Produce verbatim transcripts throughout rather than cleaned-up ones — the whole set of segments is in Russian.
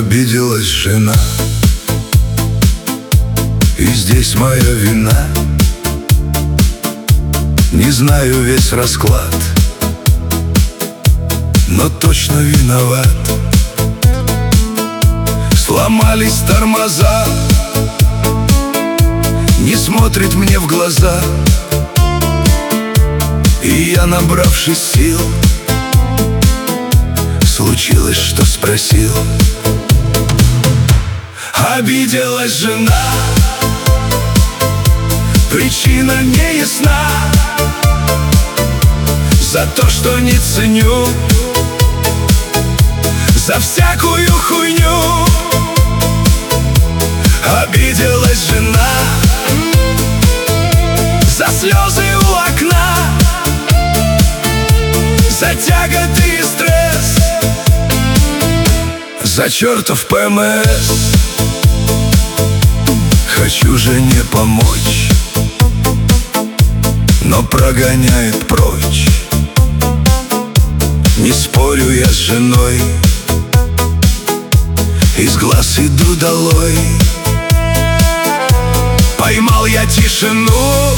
Обиделась жена, и здесь моя вина. Не знаю весь расклад, но точно виноват. Сломались тормоза, не смотрит мне в глаза. И я, набравшись сил, случилось, что спросил. Обиделась жена, причина не ясна. За то, что не ценю, за всякую хуйню. Обиделась жена, за слезы у окна, за тяготы и стресс, за чертов ПМС. Хочу жене помочь, но прогоняет прочь. Не спорю я с женой, из глаз иду долой. Поймал я тишину,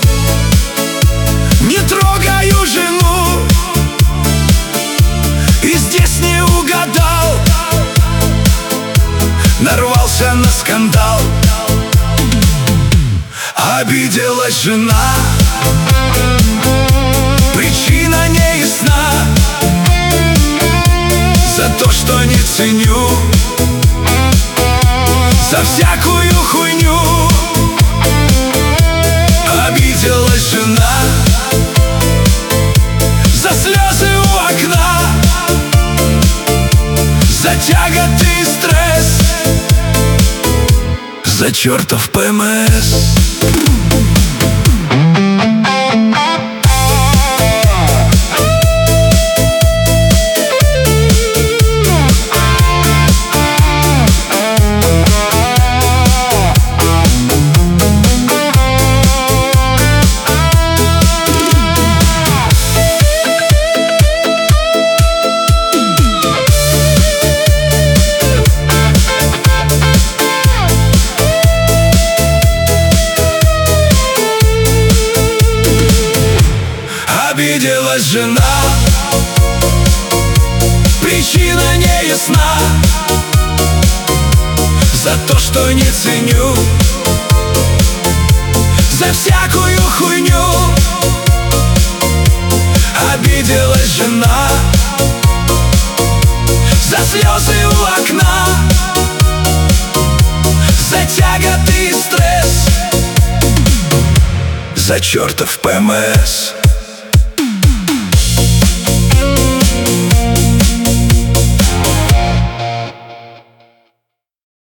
не трогаю жену, и здесь не угадал, нарвался на скандал. Обиделась жена, причина не ясна. За то, что не ценю, за всякую хуйню. Обиделась жена, за слезы у окна, за тяготы и стресс, за чертов ПМС. Обиделась жена, причина не ясна. За то, что не ценю, за всякую хуйню. Обиделась жена, за слезы у окна, за тяготы и стресс, за чертов ПМС.